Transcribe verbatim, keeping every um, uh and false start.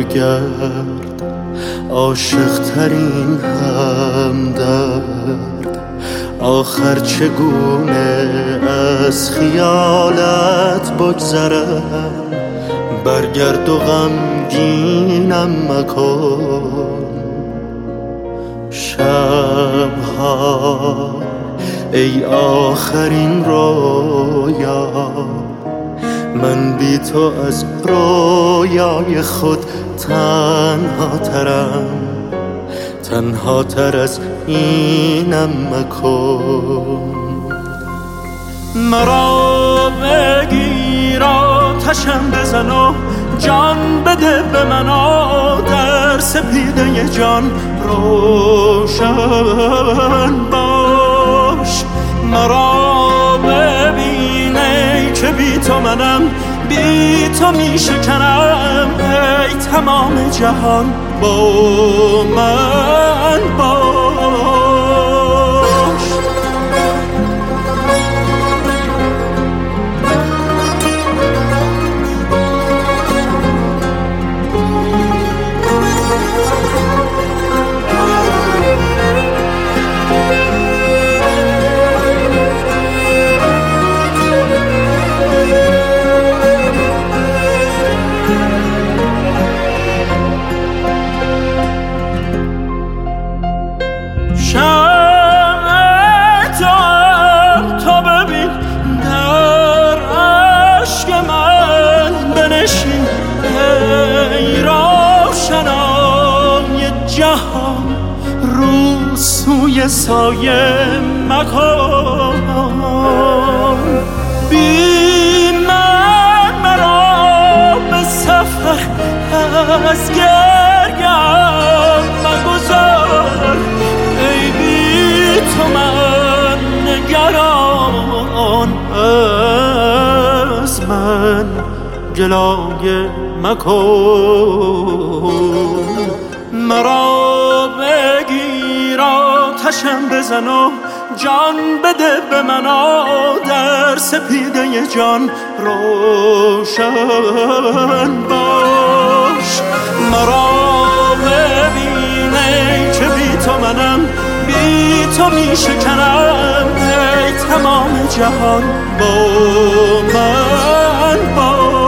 بگرد عاشق ترین همدرد. آخر چگونه از خیالت بگذرم، برگرد و غمگینم مکن. شبها ای آخرین رویا، من بی تو از رویای خود تنها ترم، تنها تر از اینم مکن. مرا بگیر آتشم بزن و جان بده به من، در سپیده جان روشن باش. مرا ببینی که بی تو منم، بی تو می شکنم، ای تمام جهان با من باش. سوی سایه مکن، بی من مرا به سفر از گریم مگذار. ای بی تو من نگران، از من گلایه مکن. مرا بگیر آتشم بزن و جان بده به من، در سپیده جان روشن باش. مرا ببینی که بی تو منم، بی تو می شکنم، ای تمام جهان با من باش.